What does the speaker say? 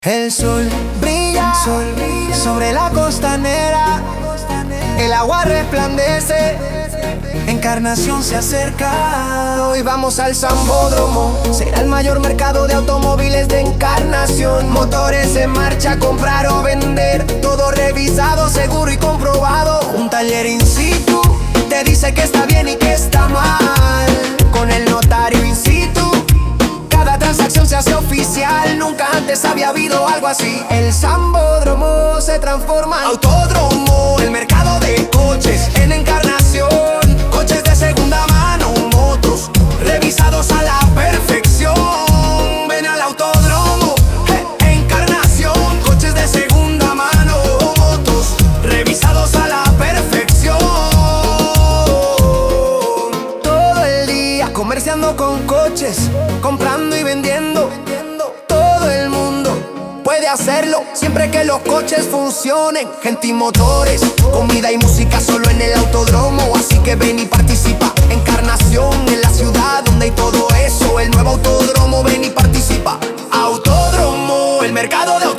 El sol brilla sobre la costanera, el agua resplandece, Encarnación se acerca. Hoy vamos al Sambódromo, será el mayor mercado de automóviles de Encarnación. Motores en marcha, comprar o vender, todo revisado, seguro y comprobado. Un taller in situ te dice que está bien y que está mal. Con el notario in situ cada transacción se hace oficial. Nunca antes había habido algo así. El Sambódromo se transforma en autódromo, el mercado de coches en Encarnación. Coches de segunda mano, motos revisados a la perfección. Ven al autódromo, Encarnación. Coches de segunda mano, motos revisados a la perfección. Todo el día comerciando con coches, comprando y vendiendo. Todo el mundo puede hacerlo siempre que los coches funcionen. Gente y motores, comida y música solo en el autódromo. Así que ven y participa. Encarnación en la ciudad donde hay todo eso. El nuevo autódromo, ven y participa. Autódromo, el mercado de